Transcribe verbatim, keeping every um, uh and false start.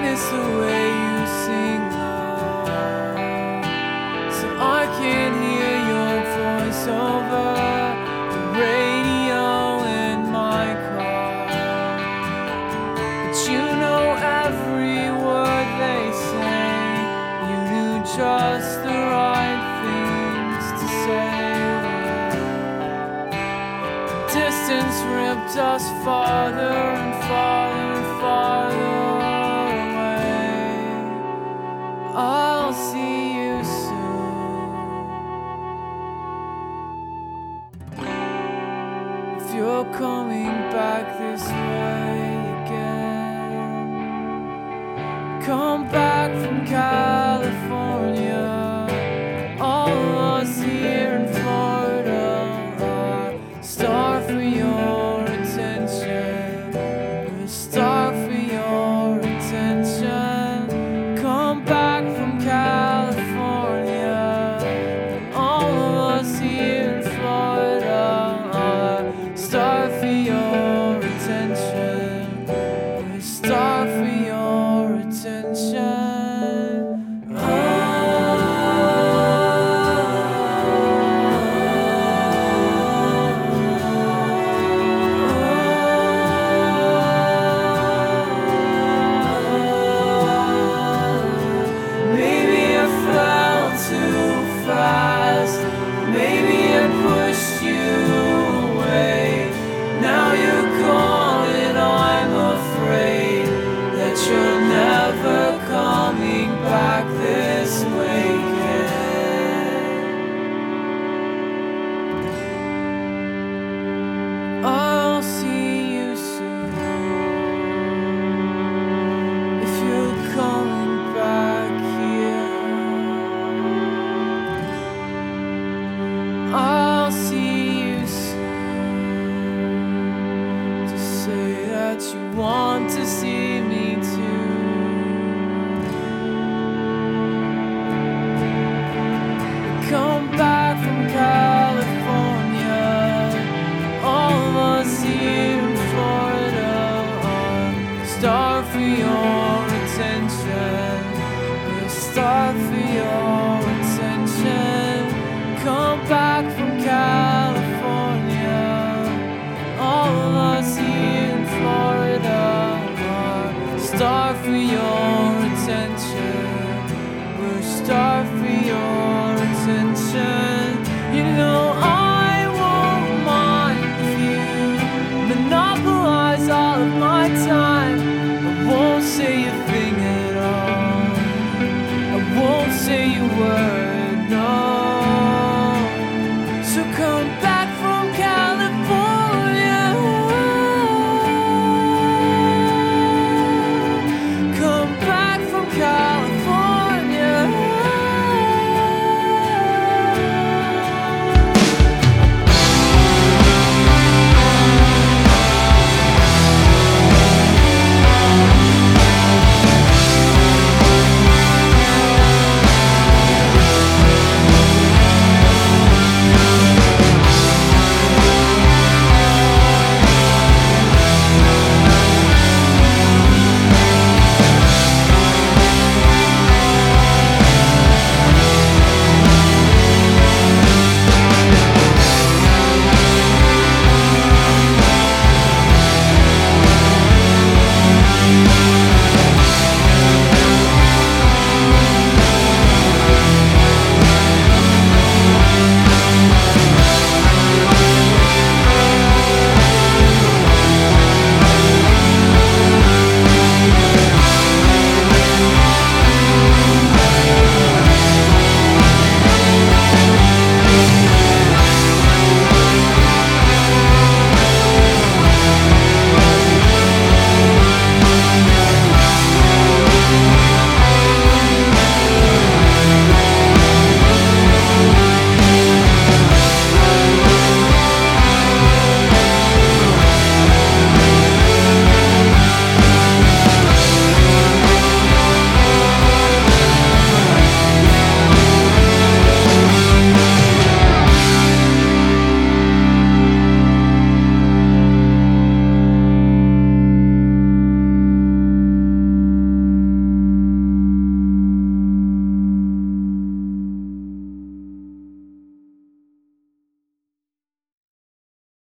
miss the way you sing love, so I can't hear your voice over the radio in my car. But you know every word they say. You knew just the right things to say. Distance ripped us farther and farther and farther away. I'll see you soon. If you're coming back this way again, come back from California. All of us here in Florida are starved for your attention. We're starved for your attention. Come back from California. All of us here in Florida are starved for your attention. We're starved for your attention. Maybe I pushed you away. Now you're gone and I'm afraid that you're never coming back this way again. I'll see you soon. If you're coming back here, I'll see you soon. To say that you want to see me too. Come back from California. All of us here in Florida are starved for your attention. We're starved for your attention. Come back from California. All of us here in Florida are starved for your attention. We're starved for your attention. You know I won't mind if you monopolize all of my time. I won't say a thing at all. I won't say a word.